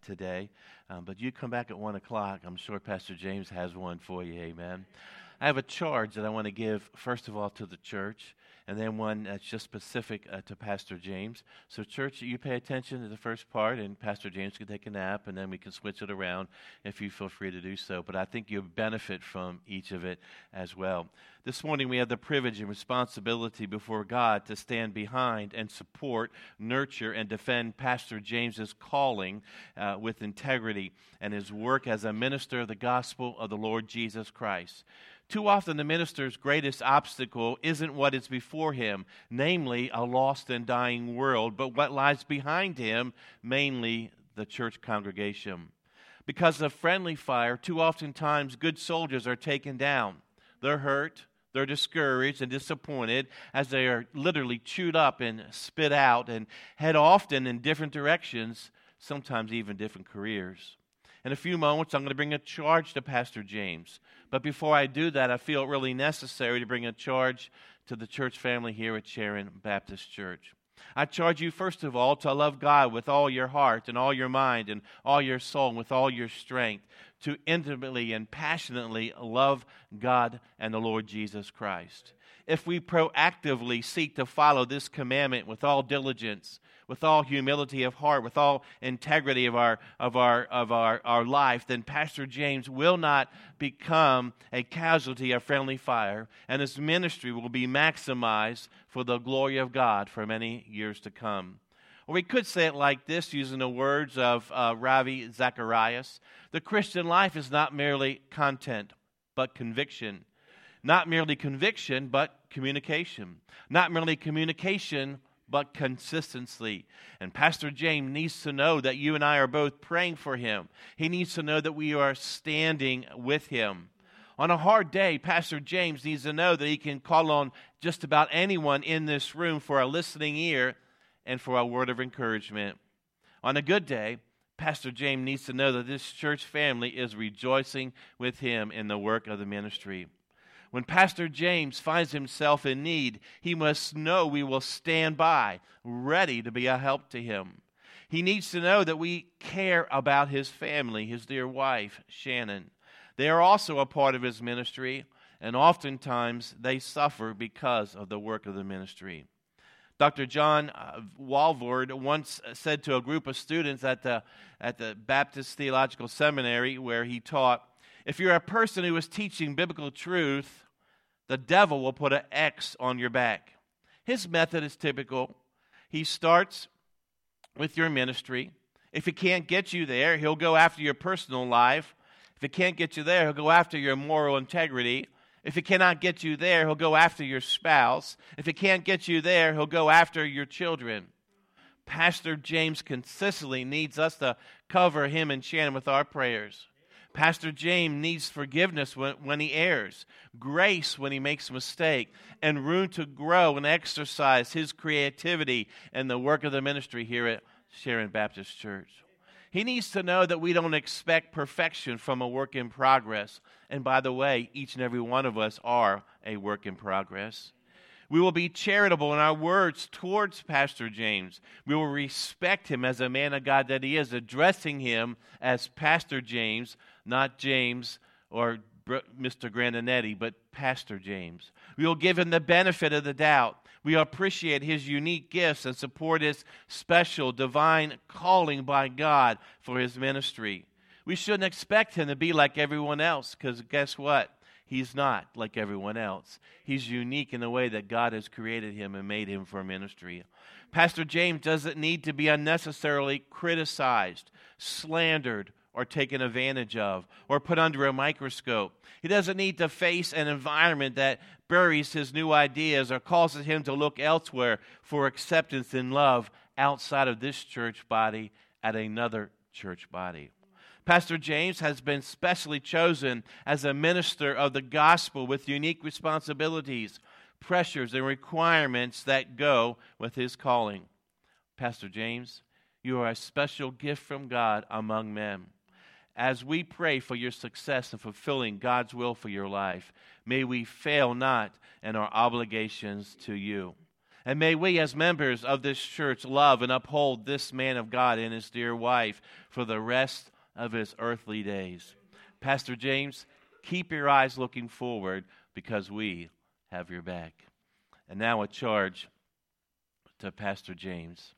today. But you come back at 1 o'clock. I'm sure Pastor James has one for you. Amen. I have a charge that I want to give, first of all, to the church, and then one that's just specific to Pastor James. So, church, you pay attention to the first part, and Pastor James can take a nap, and then we can switch it around if you feel free to do so. But I think you'll benefit from each of it as well. This morning, we have the privilege and responsibility before God to stand behind and support, nurture, and defend Pastor James's calling with integrity and his work as a minister of the gospel of the Lord Jesus Christ. Too often the minister's greatest obstacle isn't what is before him, namely a lost and dying world, but what lies behind him, mainly the church congregation. Because of friendly fire, too oftentimes good soldiers are taken down. They're hurt, they're discouraged and disappointed as they are literally chewed up and spit out and head often in different directions, sometimes even different careers. In a few moments, I'm going to bring a charge to Pastor James. But before I do that, I feel it really necessary to bring a charge to the church family here at Sharon Baptist Church. I charge you, first of all, to love God with all your heart and all your mind and all your soul and with all your strength, to intimately and passionately love God and the Lord Jesus Christ. If we proactively seek to follow this commandment with all diligence, with all humility of heart, with all integrity of our life, then Pastor James will not become a casualty of friendly fire, and his ministry will be maximized for the glory of God for many years to come. Or we could say it like this, using the words of Ravi Zacharias: the Christian life is not merely content, but conviction. Not merely conviction, but communication. Not merely communication, but consistency. And Pastor James needs to know that you and I are both praying for him. He needs to know that we are standing with him. On a hard day, Pastor James needs to know that he can call on just about anyone in this room for a listening ear and for a word of encouragement. On a good day, Pastor James needs to know that this church family is rejoicing with him in the work of the ministry. When Pastor James finds himself in need, he must know we will stand by, ready to be a help to him. He needs to know that we care about his family, his dear wife, Shannon. They are also a part of his ministry, and oftentimes they suffer because of the work of the ministry. Dr. John Walvoord once said to a group of students at the Baptist Theological Seminary where he taught, if you're a person who is teaching biblical truth, the devil will put an X on your back. His method is typical. He starts with your ministry. If he can't get you there, he'll go after your personal life. If he can't get you there, he'll go after your moral integrity. If he cannot get you there, he'll go after your spouse. If he can't get you there, he'll go after your children. Pastor James consistently needs us to cover him and Shannon with our prayers. Pastor James needs forgiveness when he errs, grace when he makes a mistake, and room to grow and exercise his creativity in the work of the ministry here at Sharon Baptist Church. He needs to know that we don't expect perfection from a work in progress. And by the way, each and every one of us are a work in progress. We will be charitable in our words towards Pastor James. We will respect him as a man of God that he is, addressing him as Pastor James, not James or Mr. Grandinetti, but Pastor James. We will give him the benefit of the doubt. We appreciate his unique gifts and support his special divine calling by God for his ministry. We shouldn't expect him to be like everyone else, because guess what? He's not like everyone else. He's unique in the way that God has created him and made him for ministry. Pastor James doesn't need to be unnecessarily criticized, slandered, or taken advantage of, or put under a microscope. He doesn't need to face an environment that buries his new ideas or causes him to look elsewhere for acceptance and love outside of this church body at another church body. Pastor James has been specially chosen as a minister of the gospel with unique responsibilities, pressures, and requirements that go with his calling. Pastor James, you are a special gift from God among men. As we pray for your success in fulfilling God's will for your life, may we fail not in our obligations to you. And may we as members of this church love and uphold this man of God and his dear wife for the rest of his earthly days. Pastor James, keep your eyes looking forward because we have your back. And now a charge to Pastor James.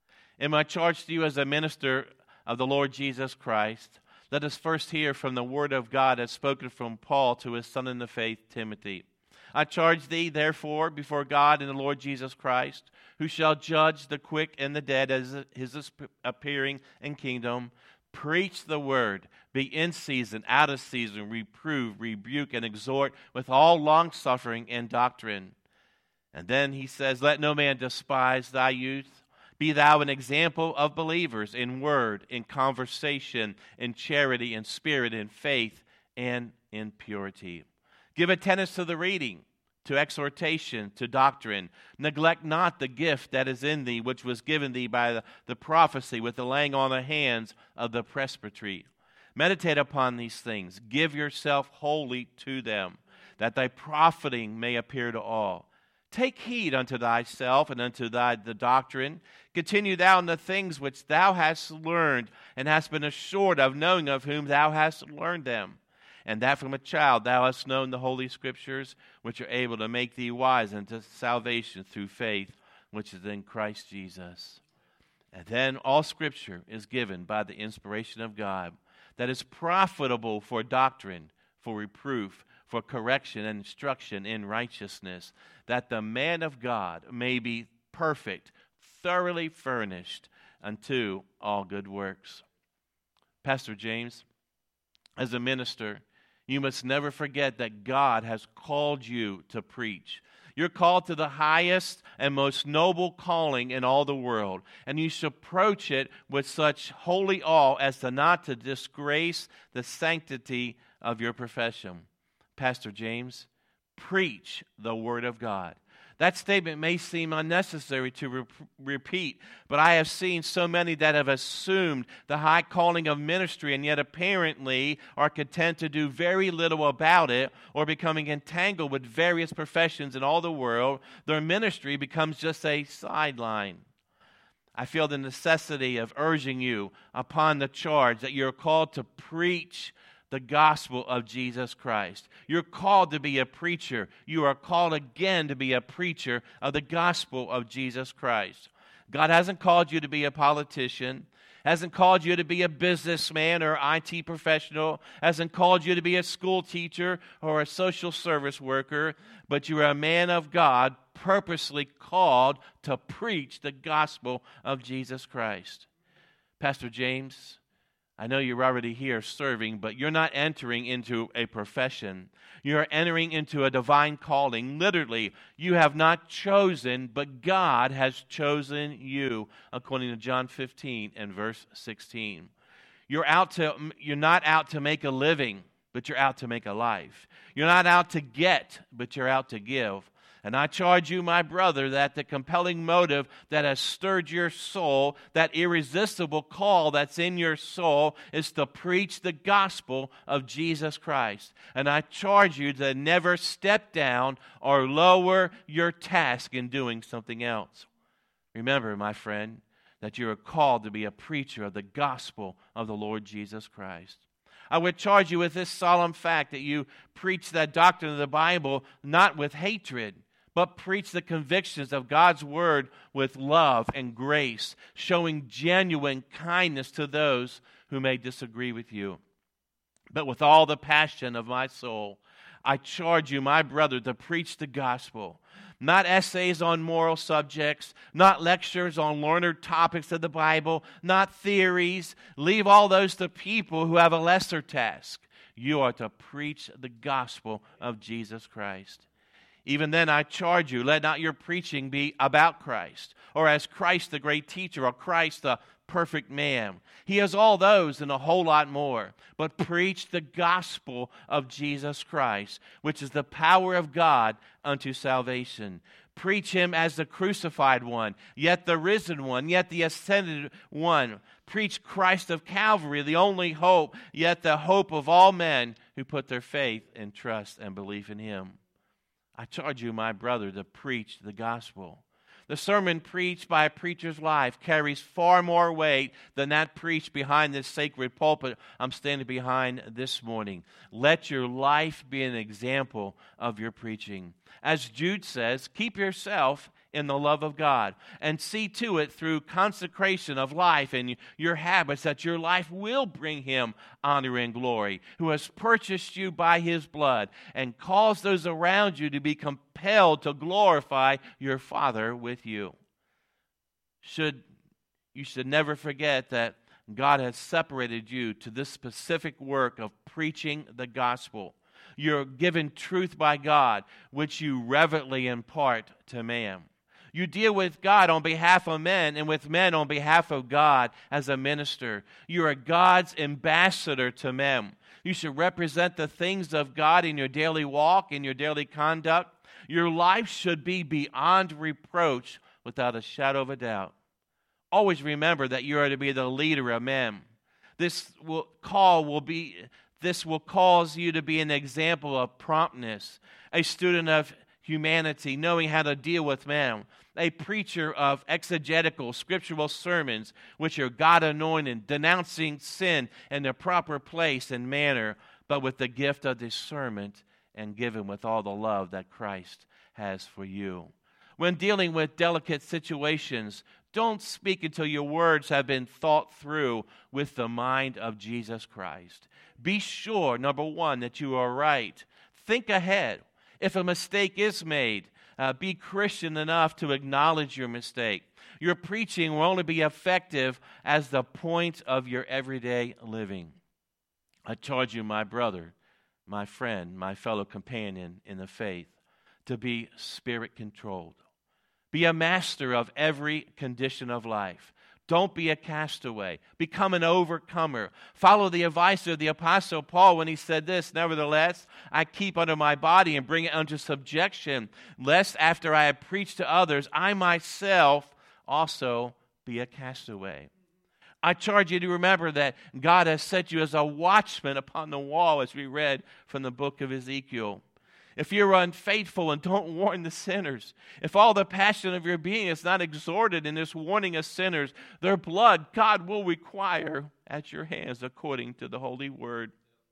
In my charge to you as a minister of the Lord Jesus Christ, let us first hear from the word of God as spoken from Paul to his son in the faith, Timothy. I charge thee, therefore, before God and the Lord Jesus Christ, who shall judge the quick and the dead as his appearing in kingdom, preach the word, be in season, out of season, reprove, rebuke, and exhort with all longsuffering and doctrine. And then he says, let no man despise thy youth. Be thou an example of believers in word, in conversation, in charity, in spirit, in faith, and in purity. Give attendance to the reading, to exhortation, to doctrine. Neglect not the gift that is in thee, which was given thee by the prophecy with the laying on of hands of the presbytery. Meditate upon these things. Give yourself wholly to them, that thy profiting may appear to all. Take heed unto thyself and unto the doctrine. Continue thou in the things which thou hast learned and hast been assured of, knowing of whom thou hast learned them. And that from a child thou hast known the Holy Scriptures, which are able to make thee wise unto salvation through faith, which is in Christ Jesus. And then all Scripture is given by the inspiration of God, that is profitable for doctrine, for reproof, for correction and instruction in righteousness, that the man of God may be perfect, thoroughly furnished unto all good works. Pastor James, as a minister, you must never forget that God has called you to preach. You're called to the highest and most noble calling in all the world, and you should approach it with such holy awe as to not to disgrace the sanctity of your profession. Pastor James, preach the Word of God. That statement may seem unnecessary to repeat, but I have seen so many that have assumed the high calling of ministry and yet apparently are content to do very little about it, or becoming entangled with various professions in all the world. Their ministry becomes just a sideline. I feel the necessity of urging you upon the charge that you're called to preach the gospel of Jesus Christ. You're called to be a preacher. You are called again to be a preacher of the gospel of Jesus Christ. God hasn't called you to be a politician, hasn't called you to be a businessman or IT professional, hasn't called you to be a school teacher or a social service worker, but you are a man of God purposely called to preach the gospel of Jesus Christ. Pastor James, I know you're already here serving, but you're not entering into a profession. You're entering into a divine calling. Literally, you have not chosen, but God has chosen you, according to John 15 and verse 16. You're not out to make a living, but you're out to make a life. You're not out to get, but you're out to give. And I charge you, my brother, that the compelling motive that has stirred your soul, that irresistible call that's in your soul, is to preach the gospel of Jesus Christ. And I charge you to never step down or lower your task in doing something else. Remember, my friend, that you are called to be a preacher of the gospel of the Lord Jesus Christ. I would charge you with this solemn fact that you preach that doctrine of the Bible not with hatred, but preach the convictions of God's word with love and grace, showing genuine kindness to those who may disagree with you. But with all the passion of my soul, I charge you, my brother, to preach the gospel. Not essays on moral subjects, not lectures on learned topics of the Bible, not theories. Leave all those to people who have a lesser task. You are to preach the gospel of Jesus Christ. Even then, I charge you, let not your preaching be about Christ, or as Christ the great teacher, or Christ the perfect man. He has all those and a whole lot more. But preach the gospel of Jesus Christ, which is the power of God unto salvation. Preach him as the crucified one, yet the risen one, yet the ascended one. Preach Christ of Calvary, the only hope, yet the hope of all men who put their faith and trust and belief in him. I charge you, my brother, to preach the gospel. The sermon preached by a preacher's life carries far more weight than that preached behind this sacred pulpit I'm standing behind this morning. Let your life be an example of your preaching. As Jude says, keep yourself in the love of God and see to it through consecration of life and your habits that your life will bring Him honor and glory, who has purchased you by His blood and caused those around you to be compelled to glorify your Father with you. You should never forget that God has separated you to this specific work of preaching the gospel. You're given truth by God, which you reverently impart to man. You deal with God on behalf of men and with men on behalf of God as a minister. You are God's ambassador to men. You should represent the things of God in your daily walk, in your daily conduct. Your life should be beyond reproach without a shadow of a doubt. Always remember that you are to be the leader of men. This will cause you to be an example of promptness, a student of humanity, knowing how to deal with men, a preacher of exegetical, scriptural sermons, which are God-anointed, denouncing sin in the proper place and manner, but with the gift of discernment and given with all the love that Christ has for you. When dealing with delicate situations, don't speak until your words have been thought through with the mind of Jesus Christ. Be sure, number one, that you are right. Think ahead. If a mistake is made, be Christian enough to acknowledge your mistake. Your preaching will only be effective as the point of your everyday living. I charge you, my brother, my friend, my fellow companion in the faith, to be Spirit-controlled. Be a master of every condition of life. Don't be a castaway. Become an overcomer. Follow the advice of the Apostle Paul when he said this, nevertheless, I keep under my body and bring it under subjection, lest after I have preached to others, I myself also be a castaway. I charge you to remember that God has set you as a watchman upon the wall, as we read from the book of Ezekiel. If you're unfaithful and don't warn the sinners, if all the passion of your being is not exhorted in this warning of sinners, their blood God will require at your hands according to the holy word.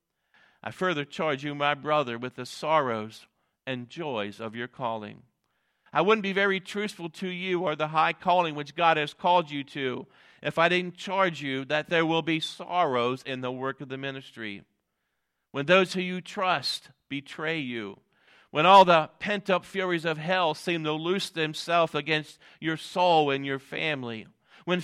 I further charge you, my brother, with the sorrows and joys of your calling. I wouldn't be very truthful to you or the high calling which God has called you to if I didn't charge you that there will be sorrows in the work of the ministry. When those who you trust betray you, when all the pent-up furies of hell seem to loose themselves against your soul and your family, when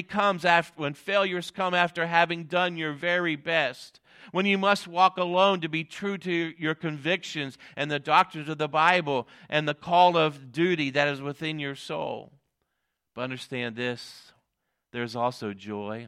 failures come after having done your very best, when you must walk alone to be true to your convictions and the doctrines of the Bible and the call of duty that is within your soul. But understand this, there's also joy.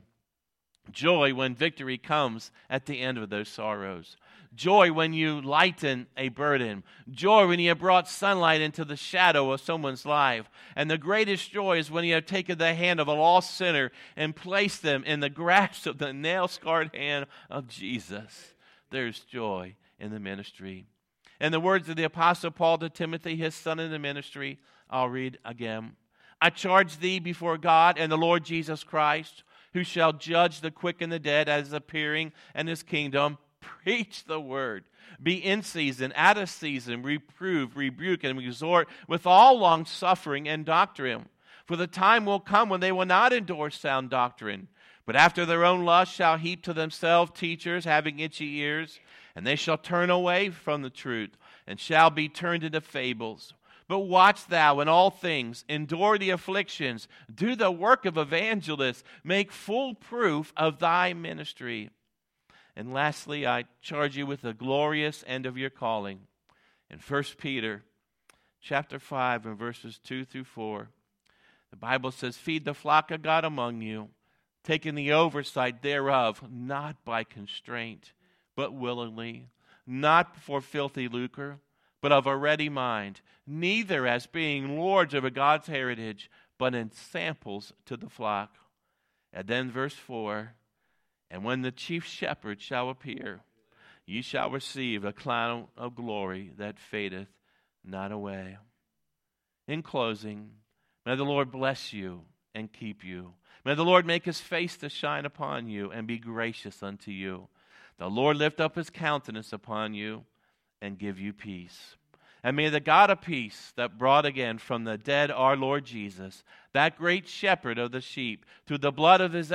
Joy when victory comes at the end of those sorrows. Joy when you lighten a burden. Joy when you have brought sunlight into the shadow of someone's life. And the greatest joy is when you have taken the hand of a lost sinner and placed them in the grasp of the nail-scarred hand of Jesus. There's joy in the ministry. In the words of the Apostle Paul to Timothy, his son in the ministry, I'll read again. I charge thee before God and the Lord Jesus Christ, who shall judge the quick and the dead at his appearing and his kingdom. Preach the word. Be in season, out of season, reprove, rebuke, and exhort with all long suffering and doctrine. For the time will come when they will not endure sound doctrine, but after their own lust shall heap to themselves teachers having itchy ears, and they shall turn away from the truth, and shall be turned into fables. But watch thou in all things, endure the afflictions, do the work of evangelists, make full proof of thy ministry. And lastly, I charge you with the glorious end of your calling. In 1 Peter chapter 5 and verses 2 through 4, the Bible says, feed the flock of God among you, taking the oversight thereof, not by constraint, but willingly, not for filthy lucre, but of a ready mind, neither as being lords over God's heritage, but in samples to the flock. And then verse 4, and when the chief shepherd shall appear, ye shall receive a crown of glory that fadeth not away. In closing, May the Lord bless you and keep you. May the Lord make his face to shine upon you and be gracious unto you. The Lord lift up his countenance upon you and give you peace. And may the God of peace that brought again from the dead our Lord Jesus, that great shepherd of the sheep, through the blood of his